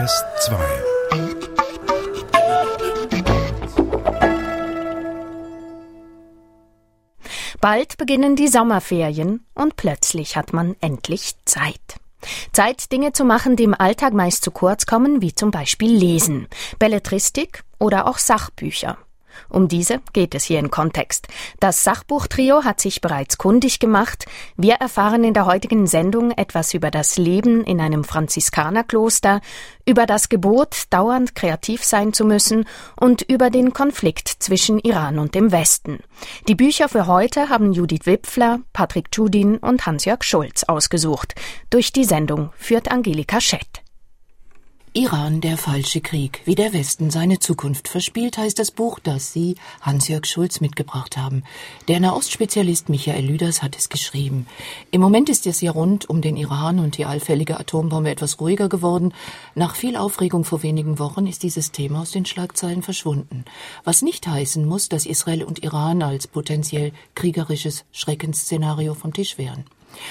SRF 2. Bald beginnen die Sommerferien und plötzlich hat man endlich Zeit. Zeit, Dinge zu machen, die im Alltag meist zu kurz kommen, wie zum Beispiel Lesen, Belletristik oder auch Sachbücher. Um diese geht es hier im Kontext. Das Sachbuchtrio hat sich bereits kundig gemacht. Wir erfahren in der heutigen Sendung etwas über das Leben in einem Franziskanerkloster, über das Gebot, dauernd kreativ sein zu müssen und über den Konflikt zwischen Iran und dem Westen. Die Bücher für heute haben Judith Wipfler, Patrick Tschudin und Hans-Jörg Schulz ausgesucht. Durch die Sendung führt Angelika Schett. Iran, der falsche Krieg, wie der Westen seine Zukunft verspielt, heißt das Buch, das Sie, Hans-Jörg Schulz, mitgebracht haben. Der Nahostspezialist Michael Lüders hat es geschrieben. Im Moment ist es ja rund um den Iran und die allfällige Atombombe etwas ruhiger geworden. Nach viel Aufregung vor wenigen Wochen ist dieses Thema aus den Schlagzeilen verschwunden. Was nicht heißen muss, dass Israel und Iran als potenziell kriegerisches Schreckensszenario vom Tisch wären.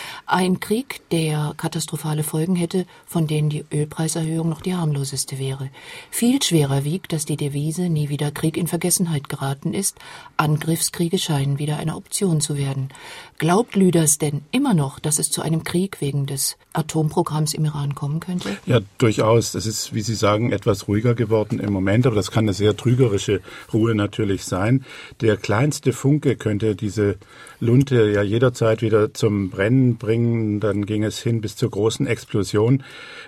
Ein Krieg, der katastrophale Folgen hätte, von denen die Ölpreiserhöhung noch die harmloseste wäre. Viel schwerer wiegt, dass die Devise "Nie wieder Krieg" in Vergessenheit geraten ist. Angriffskriege scheinen wieder eine Option zu werden. Glaubt Lüders denn immer noch, dass es zu einem Krieg wegen des Atomprogramms im Iran kommen könnte? Ja, durchaus. Es ist, wie Sie sagen, etwas ruhiger geworden im Moment, aber das kann eine sehr trügerische Ruhe natürlich sein. Der kleinste Funke könnte diese Lunte ja jederzeit wieder zum Brennen bringen, dann ging es hin bis zur großen Explosion,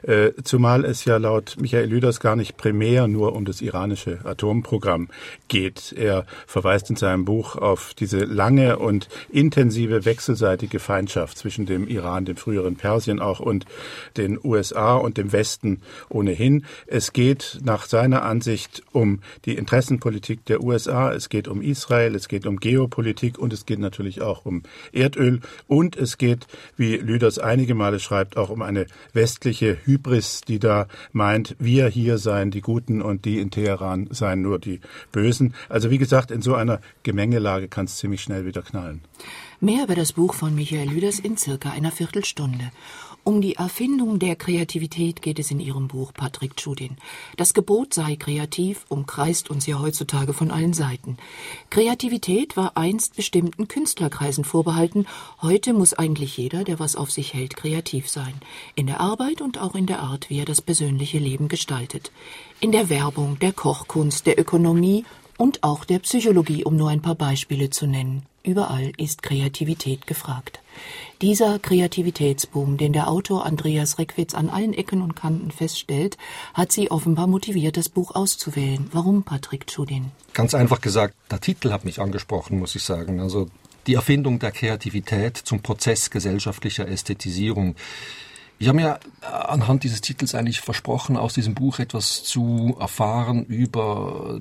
zumal es ja laut Michael Lüders gar nicht primär nur um das iranische Atomprogramm geht. Er verweist in seinem Buch auf diese lange und intensive wechselseitige Feindschaft zwischen dem Iran, dem früheren Persien auch, und den USA und dem Westen ohnehin. Es geht nach seiner Ansicht um die Interessenpolitik der USA, es geht um Israel, es geht um Geopolitik und es geht natürlich auch um Erdöl und es geht, wie Lüders einige Male schreibt, auch um eine westliche Hybris, die da meint, wir hier seien die Guten und die in Teheran seien nur die Bösen. Also wie gesagt, in so einer Gemengelage kann es ziemlich schnell wieder knallen. Mehr über das Buch von Michael Lüders in circa einer Viertelstunde. Um die Erfindung der Kreativität geht es in Ihrem Buch, Patrick Tschudin. Das Gebot sei kreativ umkreist uns ja heutzutage von allen Seiten. Kreativität war einst bestimmten Künstlerkreisen vorbehalten. Heute muss eigentlich jeder, der was auf sich hält, kreativ sein. In der Arbeit und auch in der Art, wie er das persönliche Leben gestaltet. In der Werbung, der Kochkunst, der Ökonomie und auch der Psychologie, um nur ein paar Beispiele zu nennen. Überall ist Kreativität gefragt. Dieser Kreativitätsboom, den der Autor Andreas Reckwitz an allen Ecken und Kanten feststellt, hat Sie offenbar motiviert, das Buch auszuwählen. Warum, Patrick Tschudin? Ganz einfach gesagt, der Titel hat mich angesprochen, muss ich sagen. Also die Erfindung der Kreativität zum Prozess gesellschaftlicher Ästhetisierung. Ich habe mir anhand dieses Titels eigentlich versprochen, aus diesem Buch etwas zu erfahren über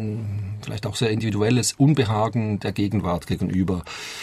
ein vielleicht auch sehr individuelles Unbehagen der Gegenwart gegenüber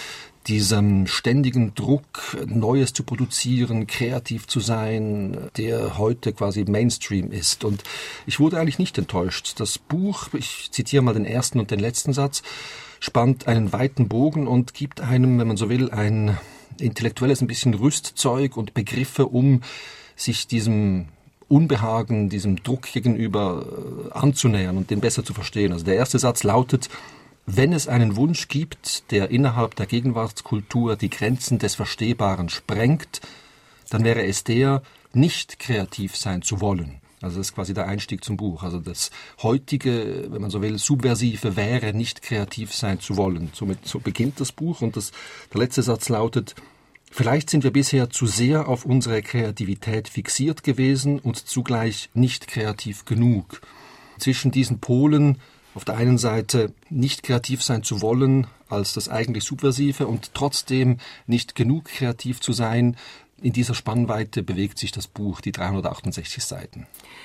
diesem ständigen Druck, Neues zu produzieren, kreativ zu sein, der heute quasi Mainstream ist. Und ich wurde eigentlich nicht enttäuscht. Das Buch, ich zitiere mal den ersten und den letzten Satz, spannt einen weiten Bogen und gibt einem, wenn man so will, ein intellektuelles ein bisschen Rüstzeug und Begriffe, um sich diesem Unbehagen, diesem Druck gegenüber anzunähern und den besser zu verstehen. Also der erste Satz lautet: Wenn es einen Wunsch gibt, der innerhalb der Gegenwartskultur die Grenzen des Verstehbaren sprengt, dann wäre es der, nicht kreativ sein zu wollen. Also das ist quasi der Einstieg zum Buch. Also das heutige, wenn man so will, Subversive wäre, nicht kreativ sein zu wollen. So beginnt das Buch und der letzte Satz lautet: Vielleicht sind wir bisher zu sehr auf unsere Kreativität fixiert gewesen und zugleich nicht kreativ genug. Zwischen diesen Polen, auf der einen Seite nicht kreativ sein zu wollen als das eigentlich Subversive und trotzdem nicht genug kreativ zu sein, in dieser Spannweite bewegt sich das Buch, die 368 Seiten.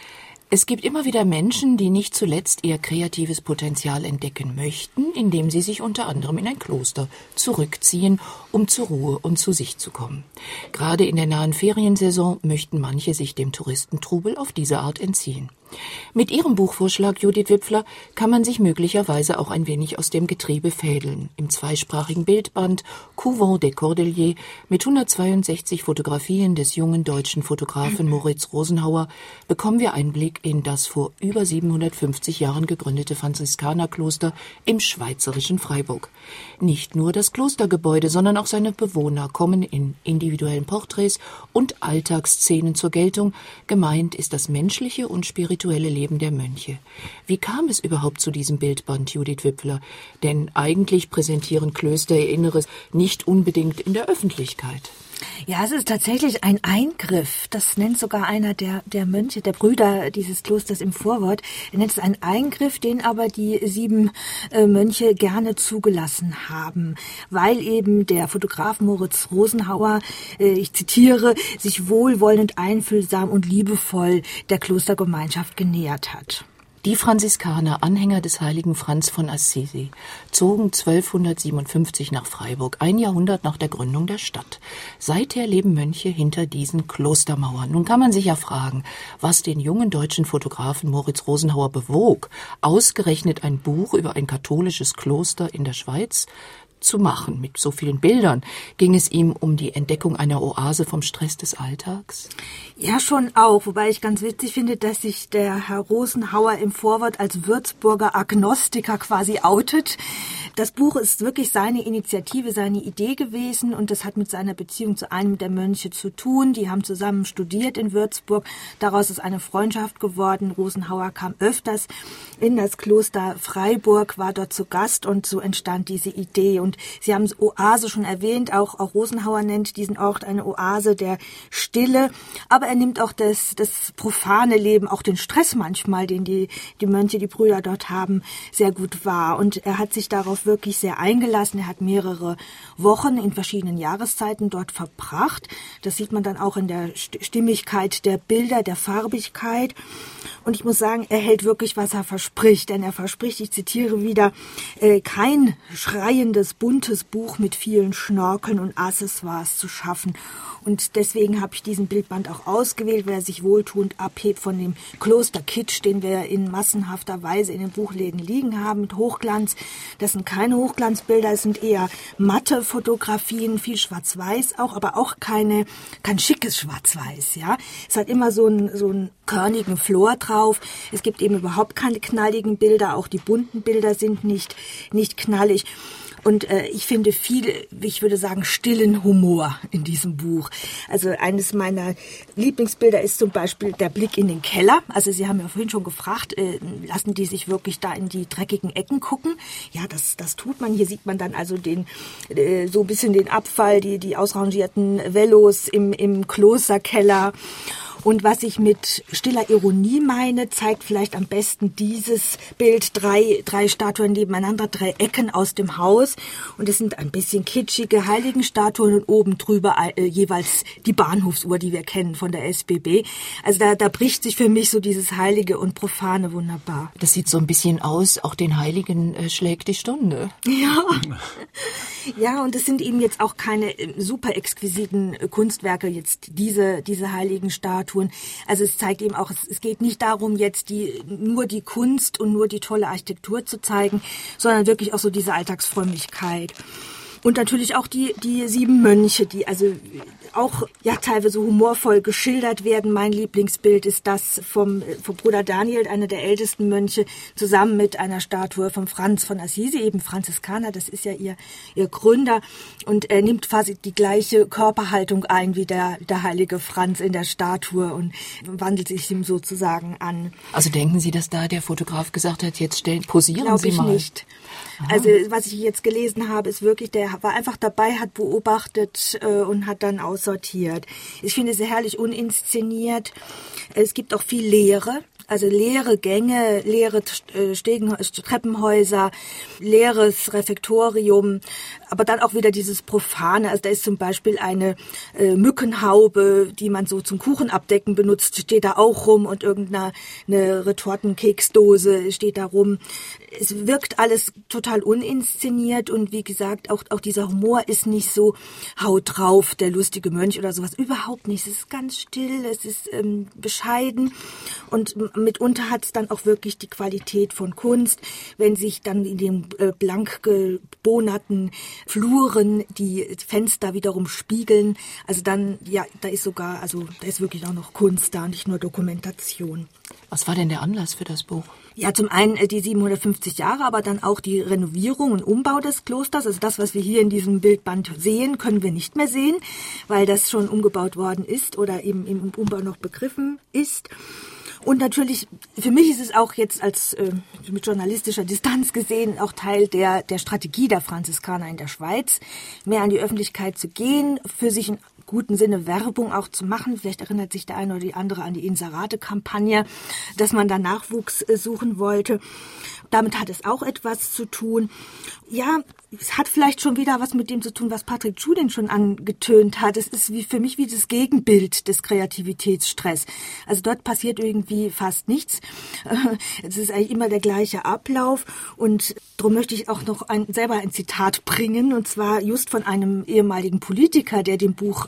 Es gibt immer wieder Menschen, die nicht zuletzt ihr kreatives Potenzial entdecken möchten, indem sie sich unter anderem in ein Kloster zurückziehen, um zur Ruhe und zu sich zu kommen. Gerade in der nahen Feriensaison möchten manche sich dem Touristentrubel auf diese Art entziehen. Mit ihrem Buchvorschlag, Judith Wipfler, kann man sich möglicherweise auch ein wenig aus dem Getriebe fädeln. Im zweisprachigen Bildband Couvent des Cordeliers mit 162 Fotografien des jungen deutschen Fotografen Moritz Rosenhauer bekommen wir Einblick in das vor über 750 Jahren gegründete Franziskanerkloster im schweizerischen Freiburg. Nicht nur das Klostergebäude, sondern auch seine Bewohner kommen in individuellen Porträts und Alltagsszenen zur Geltung. Gemeint ist das menschliche und spirituelle Leben der Mönche. Wie kam es überhaupt zu diesem Bildband, Judith Wipfler? Denn eigentlich präsentieren Klöster ihr Inneres nicht unbedingt in der Öffentlichkeit. Ja, es ist tatsächlich ein Eingriff. Das nennt sogar einer der Mönche, der Brüder dieses Klosters im Vorwort. Er nennt es einen Eingriff, den aber die 7 Mönche gerne zugelassen haben, weil eben der Fotograf Moritz Rosenhauer, ich zitiere, sich wohlwollend, einfühlsam und liebevoll der Klostergemeinschaft genähert hat. Die Franziskaner, Anhänger des heiligen Franz von Assisi, zogen 1257 nach Freiburg, ein Jahrhundert nach der Gründung der Stadt. Seither leben Mönche hinter diesen Klostermauern. Nun kann man sich ja fragen, was den jungen deutschen Fotografen Moritz Rosenhauer bewog, ausgerechnet ein Buch über ein katholisches Kloster in der Schweiz zu machen. Mit so vielen Bildern. Ging es ihm um die Entdeckung einer Oase vom Stress des Alltags? Ja, schon auch. Wobei ich ganz witzig finde, dass sich der Herr Rosenhauer im Vorwort als Würzburger Agnostiker quasi outet. Das Buch ist wirklich seine Initiative, seine Idee gewesen und das hat mit seiner Beziehung zu einem der Mönche zu tun. Die haben zusammen studiert in Würzburg. Daraus ist eine Freundschaft geworden. Rosenhauer kam öfters in das Kloster Freiburg, war dort zu Gast und so entstand diese Idee. Und Sie haben Oase schon erwähnt, auch Rosenhauer nennt diesen Ort eine Oase der Stille. Aber er nimmt auch das profane Leben, auch den Stress manchmal, den die Mönche, die Brüder dort haben, sehr gut wahr. Und er hat sich darauf wirklich sehr eingelassen. Er hat mehrere Wochen in verschiedenen Jahreszeiten dort verbracht. Das sieht man dann auch in der Stimmigkeit der Bilder, der Farbigkeit. Und ich muss sagen, er hält wirklich, was er verspricht. Denn er verspricht, ich zitiere wieder, kein schreiendes, buntes Buch mit vielen Schnorkeln und Accessoires zu schaffen. Und deswegen habe ich diesen Bildband auch ausgewählt, weil er sich wohltuend abhebt von dem Klosterkitsch, den wir in massenhafter Weise in den Buchläden liegen haben, mit Hochglanz. Das sind keine Hochglanzbilder, es sind eher matte Fotografien, viel Schwarz-Weiß auch, aber auch kein schickes Schwarz-Weiß. Ja, es hat immer so einen körnigen Flor drauf. Es gibt eben überhaupt keine knalligen Bilder, auch die bunten Bilder sind nicht knallig. Und ich finde viel, ich würde sagen, stillen Humor in diesem Buch. Also eines meiner Lieblingsbilder ist zum Beispiel der Blick in den Keller. Also Sie haben ja vorhin schon gefragt, lassen die sich wirklich da in die dreckigen Ecken gucken? Ja, das tut man. Hier sieht man dann also so ein bisschen den Abfall, die ausrangierten Velos im Klosterkeller. Und was ich mit stiller Ironie meine, zeigt vielleicht am besten dieses Bild, drei Statuen nebeneinander, 3 Ecken aus dem Haus. Und es sind ein bisschen kitschige Heiligenstatuen und oben drüber jeweils die Bahnhofsuhr, die wir kennen von der SBB. Also da bricht sich für mich so dieses Heilige und Profane wunderbar. Das sieht so ein bisschen aus, auch den Heiligen schlägt die Stunde. Ja. Ja, und es sind eben jetzt auch keine super exquisiten Kunstwerke, jetzt diese heiligen Statuen. Also es zeigt eben auch, es geht nicht darum, jetzt nur die Kunst und nur die tolle Architektur zu zeigen, sondern wirklich auch so diese Alltagsfrömmigkeit. Und natürlich auch die 7 Mönche, die also auch ja teilweise humorvoll geschildert werden. Mein Lieblingsbild ist das vom Bruder Daniel, einer der ältesten Mönche, zusammen mit einer Statue von Franz von Assisi, eben Franziskaner, das ist ja ihr Gründer. Und er nimmt quasi die gleiche Körperhaltung ein wie der heilige Franz in der Statue und wandelt sich ihm sozusagen an. Also denken Sie, dass da der Fotograf gesagt hat, jetzt posieren Sie mal? Glaube ich nicht. Also was ich jetzt gelesen habe, ist wirklich, der war einfach dabei, hat beobachtet und hat dann aussortiert. Ich finde es herrlich uninszeniert. Es gibt auch viel Leere. Also leere Gänge, leere Treppenhäuser, leeres Refektorium, aber dann auch wieder dieses Profane. Also da ist zum Beispiel eine Mückenhaube, die man so zum Kuchen abdecken benutzt, steht da auch rum, und irgendeine Retortenkeksdose steht da rum. Es wirkt alles total uninszeniert, und wie gesagt, auch dieser Humor ist nicht so haut drauf, der lustige Mönch oder sowas. Überhaupt nicht. Es ist ganz still, es ist bescheiden, und mitunter hat es dann auch wirklich die Qualität von Kunst, wenn sich dann in den blank gebohnerten Fluren die Fenster wiederum spiegeln. Also dann, ja, da ist wirklich auch noch Kunst da, nicht nur Dokumentation. Was war denn der Anlass für das Buch? Ja, zum einen die 750 Jahre, aber dann auch die Renovierung und Umbau des Klosters. Also das, was wir hier in diesem Bildband sehen, können wir nicht mehr sehen, weil das schon umgebaut worden ist oder eben im Umbau noch begriffen ist. Und natürlich, für mich ist es auch jetzt als mit journalistischer Distanz gesehen auch Teil der Strategie der Franziskaner in der Schweiz, mehr an die Öffentlichkeit zu gehen, für sich in guten Sinne Werbung auch zu machen. Vielleicht erinnert sich der eine oder die andere an die Inserate-Kampagne, dass man da Nachwuchs suchen wollte. Damit hat es auch etwas zu tun. Ja, es hat vielleicht schon wieder was mit dem zu tun, was Patrick Tschudin schon angetönt hat. Es ist für mich wie das Gegenbild des Kreativitätsstress. Also dort passiert irgendwie fast nichts. Es ist eigentlich immer der gleiche Ablauf, und darum möchte ich auch noch selber ein Zitat bringen, und zwar just von einem ehemaligen Politiker, der in dem Buch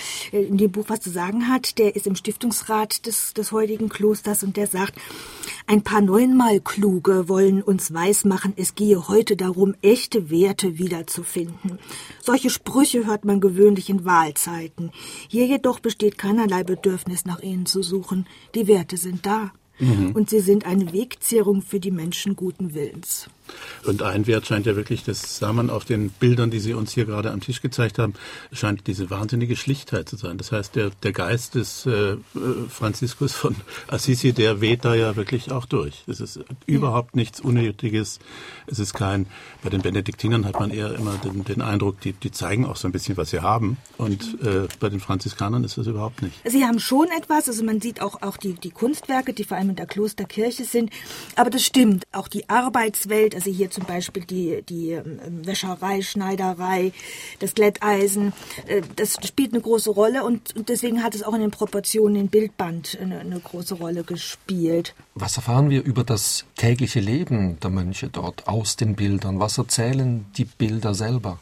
was zu sagen hat. Der ist im Stiftungsrat des heutigen Klosters, und der sagt: Ein paar neunmal Kluge wollen uns weismachen, es gehe heute darum, echte Werte wiederzufinden. Solche Sprüche hört man gewöhnlich in Wahlzeiten. Hier jedoch besteht keinerlei Bedürfnis, nach ihnen zu suchen. Die Werte sind da. Und sie sind eine Wegzehrung für die Menschen guten Willens. Und ein Wert scheint ja wirklich, das sah man auf den Bildern, die Sie uns hier gerade am Tisch gezeigt haben, scheint diese wahnsinnige Schlichtheit zu sein. Das heißt, der Geist des Franziskus von Assisi, der weht da ja wirklich auch durch. Es ist überhaupt nichts Unnötiges. Es ist bei den Benediktinern hat man eher immer den Eindruck, die zeigen auch so ein bisschen, was sie haben. Und bei den Franziskanern ist das überhaupt nicht. Sie haben schon etwas, also man sieht auch die Kunstwerke, die vor allem in der Klosterkirche sind. Aber das stimmt, auch die Arbeitswelt, also hier zum Beispiel die Wäscherei, Schneiderei, das Glätteisen, das spielt eine große Rolle, und deswegen hat es auch in den Proportionen im Bildband eine große Rolle gespielt. Was erfahren wir über das tägliche Leben der Mönche dort aus den Bildern? Was erzählen die Bilder selber?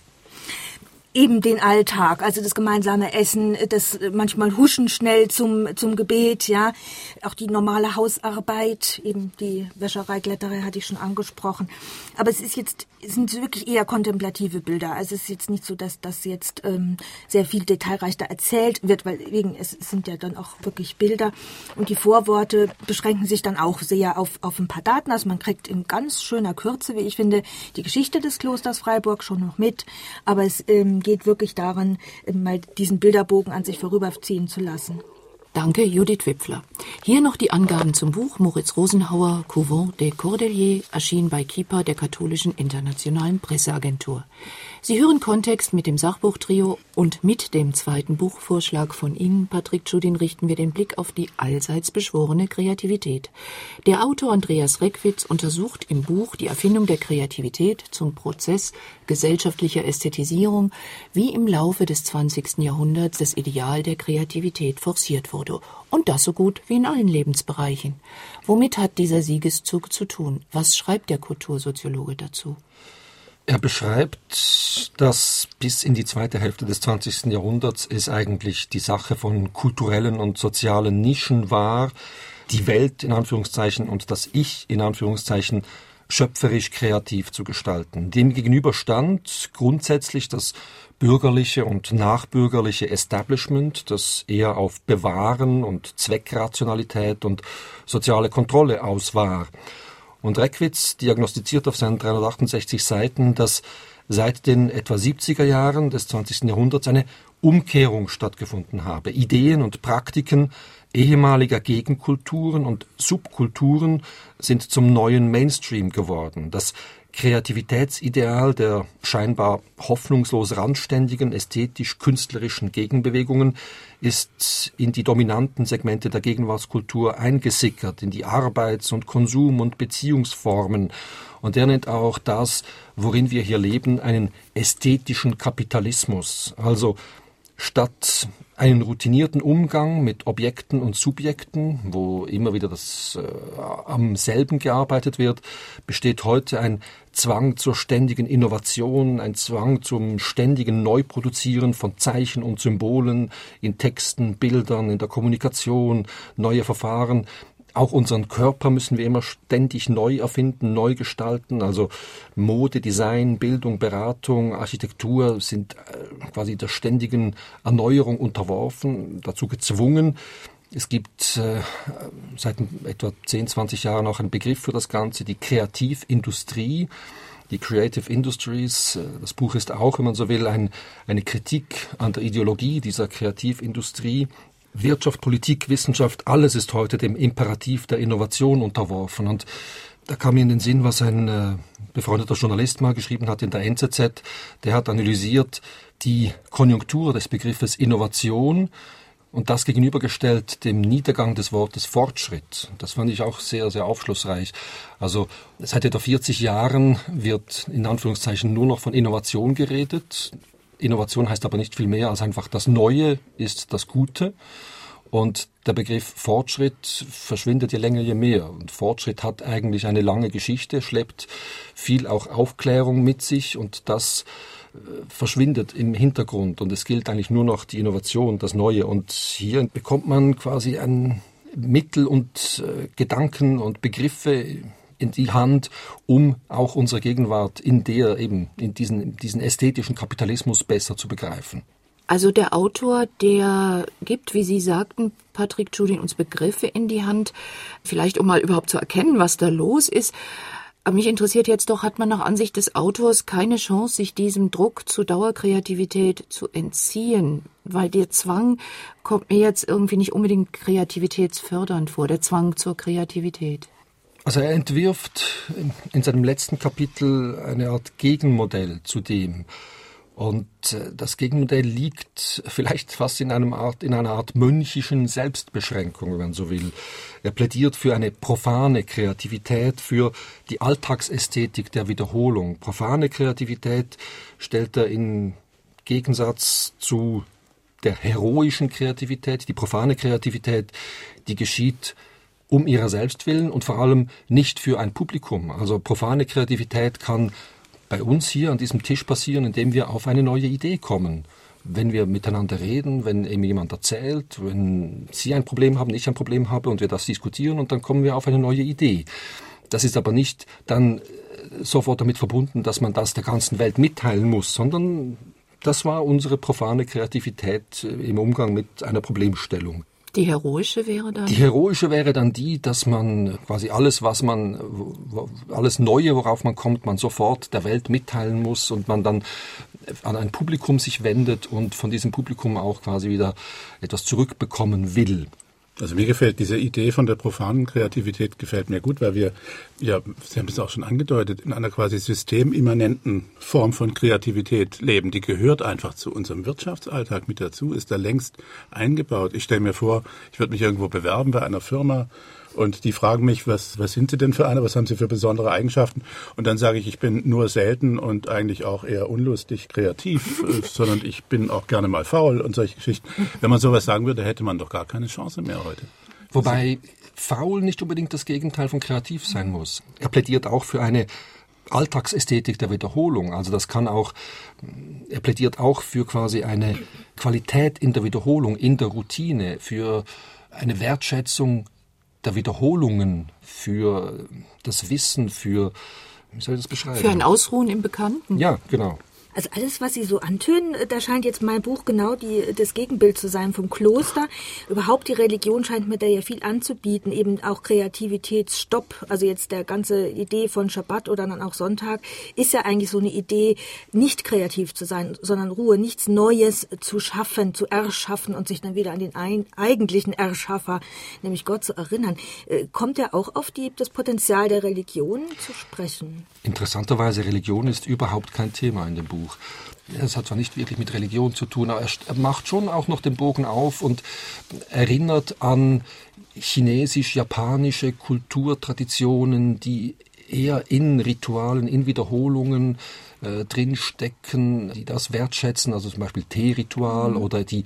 Eben den Alltag, also das gemeinsame Essen, das manchmal Huschen schnell zum Gebet, ja, auch die normale Hausarbeit, eben die Wäscherei, Glätterei hatte ich schon angesprochen. Aber es sind wirklich eher kontemplative Bilder. Also es ist jetzt nicht so, dass das jetzt sehr viel detailreicher erzählt wird, weil es sind ja dann auch wirklich Bilder, und die Vorworte beschränken sich dann auch sehr auf ein paar Daten. Also man kriegt in ganz schöner Kürze, wie ich finde, die Geschichte des Klosters Freiburg schon noch mit, aber es geht wirklich daran, mal diesen Bilderbogen an sich vorüberziehen zu lassen. Danke, Judith Wipfler. Hier noch die Angaben zum Buch Moritz Rosenhauer, Couvent des Cordeliers, erschien bei Kieper, der katholischen internationalen Presseagentur. Sie hören Kontext mit dem Sachbuchtrio, und mit dem zweiten Buchvorschlag von Ihnen, Patrick Tschudin, richten wir den Blick auf die allseits beschworene Kreativität. Der Autor Andreas Reckwitz untersucht im Buch die Erfindung der Kreativität zum Prozess gesellschaftlicher Ästhetisierung, wie im Laufe des 20. Jahrhunderts das Ideal der Kreativität forciert wurde. Und das so gut wie in allen Lebensbereichen. Womit hat dieser Siegeszug zu tun? Was schreibt der Kultursoziologe dazu? Er beschreibt, dass bis in die zweite Hälfte des 20. Jahrhunderts es eigentlich die Sache von kulturellen und sozialen Nischen war, die Welt in Anführungszeichen und das Ich in Anführungszeichen schöpferisch kreativ zu gestalten. Demgegenüber stand grundsätzlich das bürgerliche und nachbürgerliche Establishment, das eher auf Bewahren und Zweckrationalität und soziale Kontrolle aus war. Und Reckwitz diagnostiziert auf seinen 368 Seiten, dass seit den etwa 70er Jahren des 20. Jahrhunderts eine Umkehrung stattgefunden habe. Ideen und Praktiken ehemaliger Gegenkulturen und Subkulturen sind zum neuen Mainstream geworden. Das Kreativitätsideal der scheinbar hoffnungslos randständigen, ästhetisch-künstlerischen Gegenbewegungen ist in die dominanten Segmente der Gegenwartskultur eingesickert, in die Arbeits- und Konsum- und Beziehungsformen. Und er nennt auch das, worin wir hier leben, einen ästhetischen Kapitalismus. Also statt einen routinierten Umgang mit Objekten und Subjekten, wo immer wieder am selben gearbeitet wird, besteht heute ein Zwang zur ständigen Innovation, ein Zwang zum ständigen Neuproduzieren von Zeichen und Symbolen in Texten, Bildern, in der Kommunikation, neue Verfahren. Auch unseren Körper müssen wir immer ständig neu erfinden, neu gestalten. Also Mode, Design, Bildung, Beratung, Architektur sind quasi der ständigen Erneuerung unterworfen, dazu gezwungen. Es gibt seit etwa 10, 20 Jahren auch einen Begriff für das Ganze, die Kreativindustrie. Die Creative Industries, das Buch ist auch, wenn man so will, eine Kritik an der Ideologie dieser Kreativindustrie. Wirtschaft, Politik, Wissenschaft, alles ist heute dem Imperativ der Innovation unterworfen. Und da kam mir in den Sinn, was ein befreundeter Journalist mal geschrieben hat in der NZZ. Der hat analysiert die Konjunktur des Begriffes Innovation und das gegenübergestellt dem Niedergang des Wortes Fortschritt. Das fand ich auch sehr, sehr aufschlussreich. Also seit etwa 40 Jahren wird in Anführungszeichen nur noch von Innovation geredet. Innovation heißt aber nicht viel mehr als einfach das Neue ist das Gute. Und der Begriff Fortschritt verschwindet je länger, je mehr. Und Fortschritt hat eigentlich eine lange Geschichte, schleppt viel auch Aufklärung mit sich und das verschwindet im Hintergrund. Und es gilt eigentlich nur noch die Innovation, das Neue. Und hier bekommt man quasi ein Mittel und Gedanken und Begriffe in die Hand, um auch unsere Gegenwart in diesen ästhetischen Kapitalismus besser zu begreifen. Also der Autor, der gibt, wie Sie sagten, Patrick Tschudin, uns Begriffe in die Hand, vielleicht um mal überhaupt zu erkennen, was da los ist. Aber mich interessiert jetzt doch, hat man nach Ansicht des Autors keine Chance, sich diesem Druck zur Dauerkreativität zu entziehen? Weil der Zwang kommt mir jetzt irgendwie nicht unbedingt kreativitätsfördernd vor, der Zwang zur Kreativität. Also er entwirft in seinem letzten Kapitel eine Art Gegenmodell zu dem. Und das Gegenmodell liegt vielleicht fast in einer Art mönchischen Selbstbeschränkung, wenn man so will. Er plädiert für eine profane Kreativität, für die Alltagsästhetik der Wiederholung. Profane Kreativität stellt er in Gegensatz zu der heroischen Kreativität. Die profane Kreativität, die geschieht um ihrer selbst willen und vor allem nicht für ein Publikum. Also profane Kreativität kann bei uns hier an diesem Tisch passieren, indem wir auf eine neue Idee kommen. Wenn wir miteinander reden, wenn eben jemand erzählt, wenn Sie ein Problem haben, ich ein Problem habe und wir das diskutieren und dann kommen wir auf eine neue Idee. Das ist aber nicht dann sofort damit verbunden, dass man das der ganzen Welt mitteilen muss, sondern das war unsere profane Kreativität im Umgang mit einer Problemstellung. Die heroische wäre dann? Die heroische wäre dann die, dass man quasi alles Neue, worauf man kommt, man sofort der Welt mitteilen muss und man dann an ein Publikum sich wendet und von diesem Publikum auch quasi wieder etwas zurückbekommen will. Also mir gefällt diese Idee von der profanen Kreativität gefällt mir gut, weil wir, ja, Sie haben es auch schon angedeutet, in einer quasi systemimmanenten Form von Kreativität leben. Die gehört einfach zu unserem Wirtschaftsalltag mit dazu, ist da längst eingebaut. Ich stelle mir vor, ich würde mich irgendwo bewerben bei einer Firma und die fragen mich, was sind Sie denn für eine, was haben Sie für besondere Eigenschaften? Und dann sage ich bin nur selten und eigentlich auch eher unlustig kreativ, sondern ich bin auch gerne mal faul und solche Geschichten. Wenn man sowas sagen würde, hätte man doch gar keine Chance mehr heute. Wobei faul nicht unbedingt das Gegenteil von kreativ sein muss. Er plädiert auch für eine Alltagsästhetik der Wiederholung. Also er plädiert auch für quasi eine Qualität in der Wiederholung, in der Routine, für eine Wertschätzung der Wiederholungen, für das Wissen, wie soll ich das beschreiben? Für ein Ausruhen im Bekannten? Ja, genau. Also alles, was Sie so antönen, da scheint jetzt mein Buch genau das Gegenbild zu sein vom Kloster. Überhaupt die Religion scheint mir da ja viel anzubieten, eben auch Kreativitätsstopp. Also jetzt der ganze Idee von Schabbat oder dann auch Sonntag ist ja eigentlich so eine Idee, nicht kreativ zu sein, sondern Ruhe, nichts Neues zu schaffen, zu erschaffen und sich dann wieder an den eigentlichen Erschaffer, nämlich Gott, zu erinnern. Kommt er auch auf das Potenzial der Religion zu sprechen? Interessanterweise, Religion ist überhaupt kein Thema in dem Buch. Es hat zwar nicht wirklich mit Religion zu tun, aber er macht schon auch noch den Bogen auf und erinnert an chinesisch-japanische Kulturtraditionen, die eher in Ritualen, in Wiederholungen drinstecken, die das wertschätzen, also zum Beispiel Teeritual oder die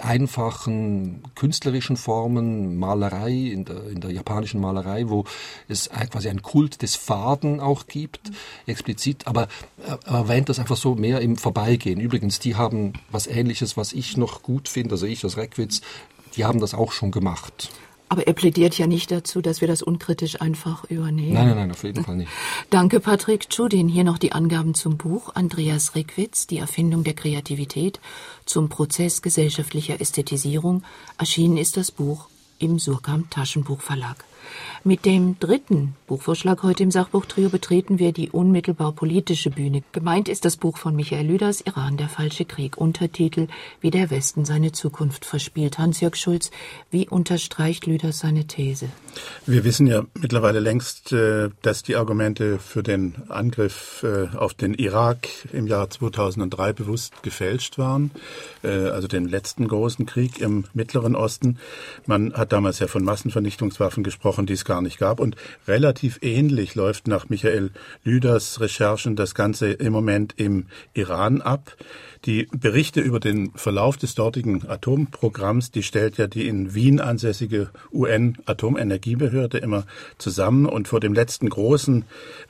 einfachen künstlerischen Formen, Malerei, in der japanischen Malerei, wo es quasi einen Kult des Faden auch gibt, explizit, aber er erwähnt das einfach so mehr im Vorbeigehen. Übrigens, die haben was Ähnliches, was ich noch gut finde, also ich als Reckwitz, die haben das auch schon gemacht. Aber er plädiert ja nicht dazu, dass wir das unkritisch einfach übernehmen. Nein, auf jeden Fall nicht. Danke, Patrick Tschudin. Hier noch die Angaben zum Buch. Andreas Reckwitz, Die Erfindung der Kreativität zum Prozess gesellschaftlicher Ästhetisierung. Erschienen ist das Buch im Surkamp Taschenbuchverlag. Mit dem dritten Buchvorschlag heute im Sachbuchtrio betreten wir die unmittelbar politische Bühne. Gemeint ist das Buch von Michael Lüders, Iran, der falsche Krieg. Untertitel, wie der Westen seine Zukunft verspielt. Hans-Jörg Schulz, wie unterstreicht Lüders seine These? Wir wissen ja mittlerweile längst, dass die Argumente für den Angriff auf den Irak im Jahr 2003 bewusst gefälscht waren, also den letzten großen Krieg im Mittleren Osten. Man hat damals ja von Massenvernichtungswaffen gesprochen, die es gar nicht gab. Und relativ ähnlich läuft nach Michael Lüders Recherchen das Ganze im Moment im Iran ab. Die Berichte über den Verlauf des dortigen Atomprogramms, die stellt ja die in Wien ansässige UN-Atomenergiebehörde immer zusammen. Und vor dem letzten großen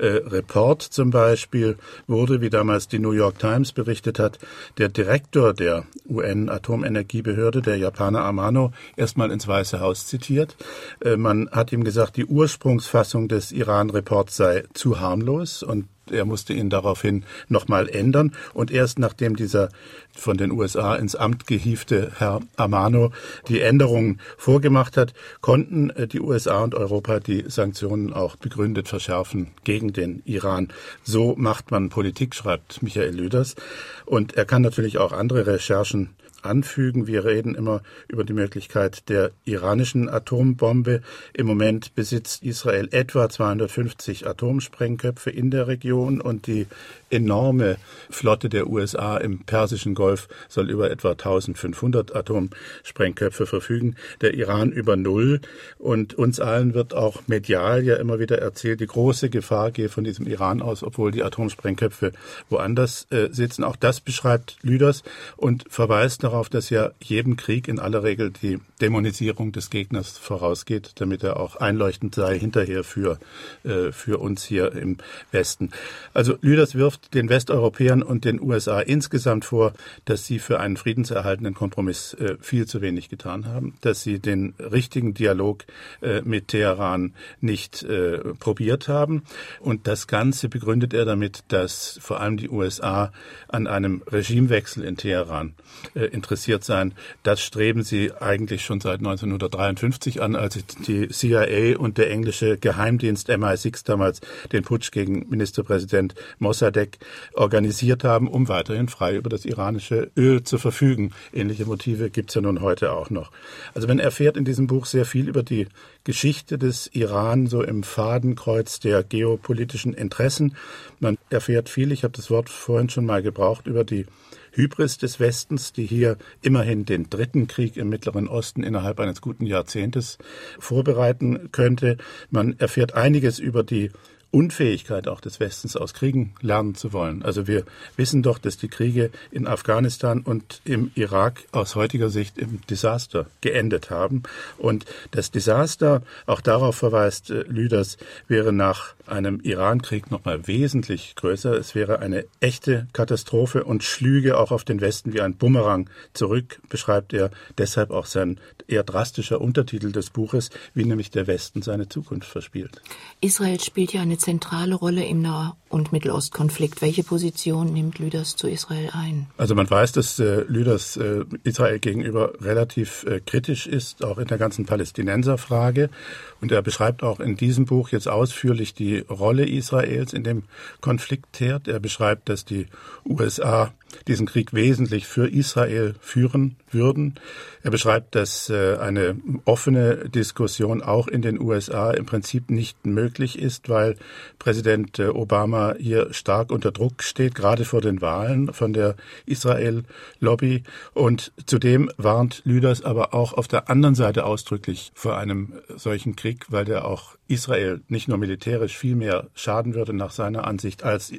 Report zum Beispiel wurde, wie damals die New York Times berichtet hat, der Direktor der UN-Atomenergiebehörde, der Japaner Amano, erstmal ins Weiße Haus zitiert. Man hat ihm gesagt, die Ursprungsfassung des Iran-Reports sei zu harmlos und er musste ihn daraufhin nochmal ändern. Und erst nachdem dieser von den USA ins Amt gehievte Herr Amano die Änderungen vorgemacht hat, konnten die USA und Europa die Sanktionen auch begründet verschärfen gegen den Iran. So macht man Politik, schreibt Michael Lüders. Und er kann natürlich auch andere Recherchen anfügen. Wir reden immer über die Möglichkeit der iranischen Atombombe. Im Moment besitzt Israel etwa 250 Atomsprengköpfe in der Region und die enorme Flotte der USA im Persischen Golf soll über etwa 1500 Atomsprengköpfe verfügen. Der Iran über 0. Und uns allen wird auch medial ja immer wieder erzählt, die große Gefahr gehe von diesem Iran aus, obwohl die Atomsprengköpfe woanders sitzen. Auch das beschreibt Lüders und verweist darauf, dass ja jedem Krieg in aller Regel die Dämonisierung des Gegners vorausgeht, damit er auch einleuchtend sei hinterher für uns hier im Westen. Also Lüders wirft den Westeuropäern und den USA insgesamt vor, dass sie für einen friedenserhaltenden Kompromiss viel zu wenig getan haben, dass sie den richtigen Dialog mit Teheran nicht probiert haben. Und das Ganze begründet er damit, dass vor allem die USA an einem Regimewechsel in Teheran interessiert seien. Das streben sie eigentlich schon seit 1953 an, als die CIA und der englische Geheimdienst MI6 damals den Putsch gegen Ministerpräsident Mossadegh organisiert haben, um weiterhin frei über das iranische Öl zu verfügen. Ähnliche Motive gibt es ja nun heute auch noch. Also man erfährt in diesem Buch sehr viel über die Geschichte des Iran, so im Fadenkreuz der geopolitischen Interessen. Man erfährt viel, ich habe das Wort vorhin schon mal gebraucht, über die Hybris des Westens, die hier immerhin den dritten Krieg im Mittleren Osten innerhalb eines guten Jahrzehntes vorbereiten könnte. Man erfährt einiges über die Unfähigkeit auch des Westens aus Kriegen lernen zu wollen. Also wir wissen doch, dass die Kriege in Afghanistan und im Irak aus heutiger Sicht im Desaster geendet haben. Und das Desaster, auch darauf verweist Lüders, wäre nach einem Iran-Krieg noch mal wesentlich größer. Es wäre eine echte Katastrophe und schlüge auch auf den Westen wie ein Bumerang zurück, beschreibt er. Deshalb auch sein eher drastischer Untertitel des Buches, wie nämlich der Westen seine Zukunft verspielt. Israel spielt ja eine eine zentrale Rolle im Nah- und Mittelostkonflikt. Welche Position nimmt Lüders zu Israel ein? Also man weiß, dass Lüders Israel gegenüber relativ kritisch ist, auch in der ganzen Palästinenserfrage. Und er beschreibt auch in diesem Buch jetzt ausführlich die Rolle Israels in dem Konfliktherd. Er beschreibt, dass die USA diesen Krieg wesentlich für Israel führen würden. Er beschreibt, dass eine offene Diskussion auch in den USA im Prinzip nicht möglich ist, weil Präsident Obama hier stark unter Druck steht, gerade vor den Wahlen von der Israel-Lobby. Und zudem warnt Lüders aber auch auf der anderen Seite ausdrücklich vor einem solchen Krieg, weil der auch Israel nicht nur militärisch viel mehr schaden würde nach seiner Ansicht, als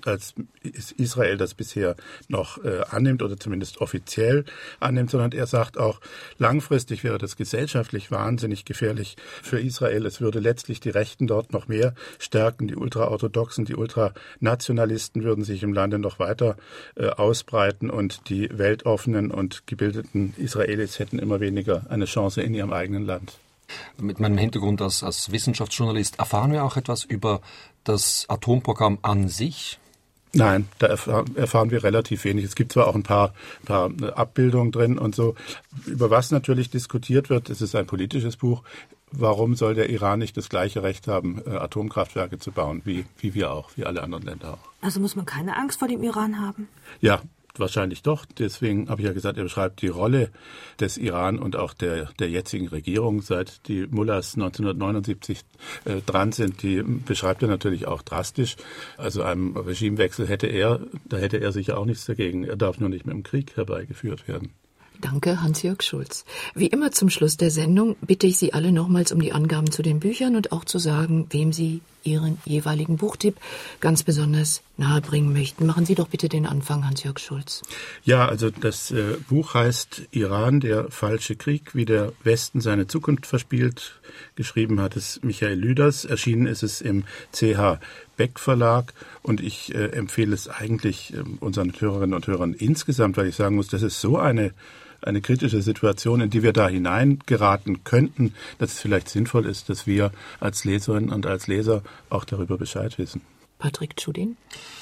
Israel das bisher noch annimmt oder zumindest offiziell annimmt, sondern er sagt auch, langfristig wäre das gesellschaftlich wahnsinnig gefährlich für Israel. Es würde letztlich die Rechten dort noch mehr stärken. Die Ultraorthodoxen, die Ultranationalisten würden sich im Lande noch weiter ausbreiten und die weltoffenen und gebildeten Israelis hätten immer weniger eine Chance in ihrem eigenen Land. Mit meinem Hintergrund als Wissenschaftsjournalist erfahren wir auch etwas über das Atomprogramm an sich? Nein, da erfahren wir relativ wenig. Es gibt zwar auch ein paar Abbildungen drin und so. Über was natürlich diskutiert wird, es ist ein politisches Buch. Warum soll der Iran nicht das gleiche Recht haben, Atomkraftwerke zu bauen, wie wir auch, wie alle anderen Länder auch? Also muss man keine Angst vor dem Iran haben? Ja, wahrscheinlich doch. Deswegen habe ich ja gesagt, er beschreibt die Rolle des Iran und auch der jetzigen Regierung, seit die Mullahs 1979 dran sind. Die beschreibt er natürlich auch drastisch. Also einem Regimewechsel hätte er sicher auch nichts dagegen. Er darf nur nicht mit dem Krieg herbeigeführt werden. Danke, Hans-Jörg Schulz. Wie immer zum Schluss der Sendung bitte ich Sie alle nochmals um die Angaben zu den Büchern und auch zu sagen, wem Sie Ihren jeweiligen Buchtipp ganz besonders nahebringen möchten. Machen Sie doch bitte den Anfang, Hans-Jörg Schulz. Ja, also das Buch heißt Iran, der falsche Krieg, wie der Westen seine Zukunft verspielt. Geschrieben hat es Michael Lüders. Erschienen ist es im CH Beck Verlag und ich empfehle es eigentlich unseren Hörerinnen und Hörern insgesamt, weil ich sagen muss, das ist so eine kritische Situation, in die wir da hineingeraten könnten, dass es vielleicht sinnvoll ist, dass wir als Leserinnen und als Leser auch darüber Bescheid wissen. Patrick Tschudin?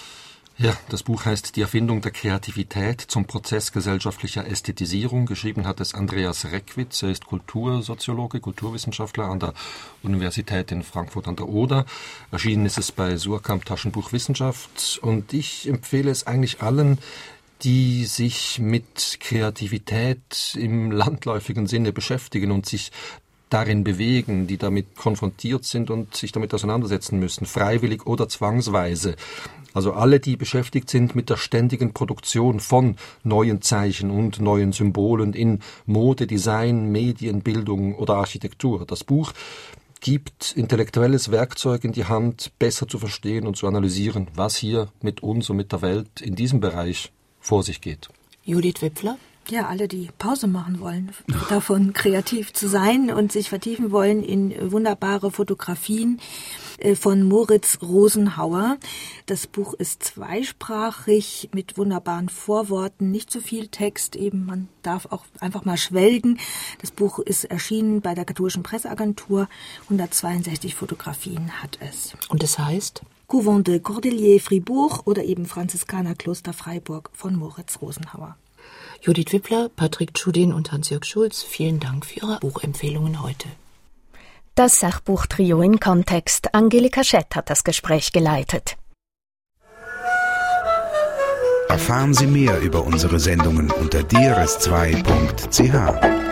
Ja, das Buch heißt Die Erfindung der Kreativität zum Prozess gesellschaftlicher Ästhetisierung. Geschrieben hat es Andreas Reckwitz. Er ist Kultursoziologe, Kulturwissenschaftler an der Universität in Frankfurt an der Oder. Erschienen ist es bei Suhrkamp Taschenbuch Wissenschaft. Und ich empfehle es eigentlich allen, die sich mit Kreativität im landläufigen Sinne beschäftigen und sich darin bewegen, die damit konfrontiert sind und sich damit auseinandersetzen müssen, freiwillig oder zwangsweise. Also alle, die beschäftigt sind mit der ständigen Produktion von neuen Zeichen und neuen Symbolen in Mode, Design, Medien, Bildung oder Architektur. Das Buch gibt intellektuelles Werkzeug in die Hand, besser zu verstehen und zu analysieren, was hier mit uns und mit der Welt in diesem Bereich vor sich geht. Judith Wipfler? Ja, alle, die Pause machen wollen, davon kreativ zu sein und sich vertiefen wollen in wunderbare Fotografien von Moritz Rosenhauer. Das Buch ist zweisprachig mit wunderbaren Vorworten, nicht zu viel Text, eben man darf auch einfach mal schwelgen. Das Buch ist erschienen bei der Katholischen Presseagentur, 162 Fotografien hat es. Und es heißt? Couvent de Cordeliers Fribourg oder eben Franziskanerkloster Freiburg von Moritz Rosenhauer. Judith Wipfler, Patrick Tschudin und Hans-Jörg Schulz, vielen Dank für Ihre Buchempfehlungen heute. Das Sachbuchtrio in Kontext. Angelika Schett hat das Gespräch geleitet. Erfahren Sie mehr über unsere Sendungen unter drs2.ch.